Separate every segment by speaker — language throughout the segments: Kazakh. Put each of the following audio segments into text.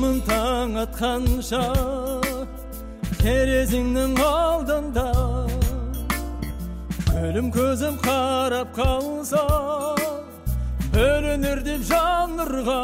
Speaker 1: Күн таң атқанша терезеңнің алдында күлім көзім қарап қалса бөлінер деп жан нұрға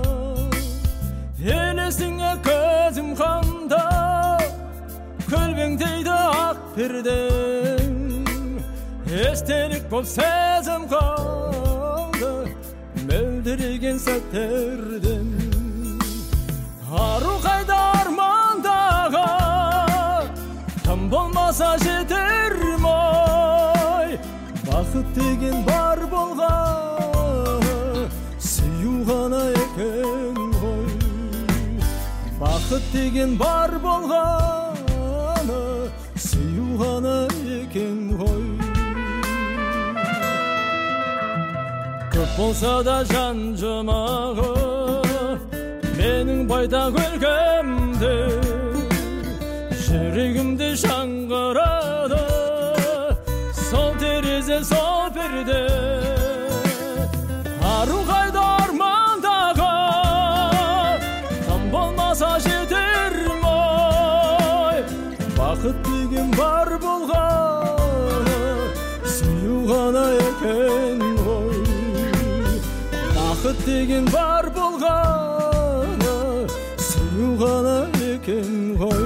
Speaker 1: елесіңе көзім қанда көлбеңдейді ақ пердең естелік боп сезім қалды мөлдіреген сәттерден ару қайда армандаға тым болмаса жетер ой бақыт деген бар болған сүю ғана екен ғой бақыт деген бар болғаны сүю ғана екен ғой көп болса да жан жұмағы менің байтақ өлкемде жүрегімде жаңғырады сол терезе сол перде ару қайда армандағы тым болмаса жетер ой бақыт деген бар болғаны сүю ғана екен ғой бақыт деген бар болғаны сүю ғана екен ғой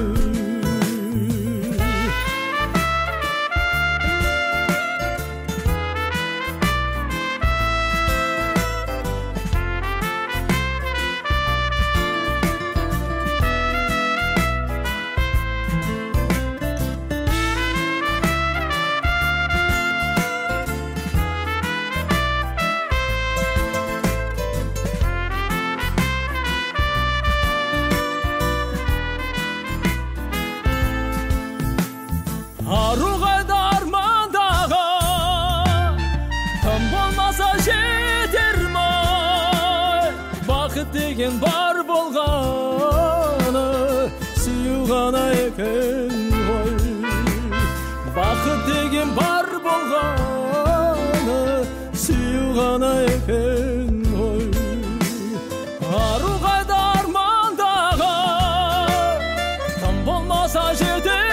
Speaker 1: ару қайда армандаға тым болмаса жетер ой бақыт деген бар болғаны сүю ғана екен ғой бақыт деген бар болғаны сүю ғана екен ғой ару қайда армандаға тым болмаса жетер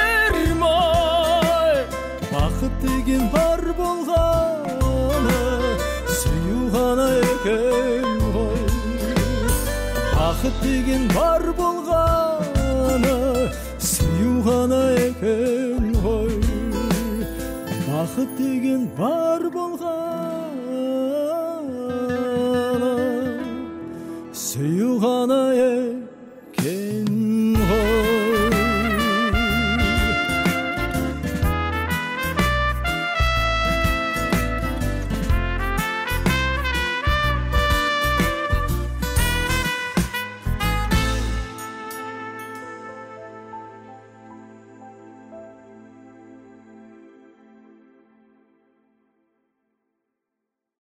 Speaker 1: бақыт деген бар болғаны сүю ғана екен ғой бақыт деген бар болғаны сүю ғана екен ғой бақыт деген бар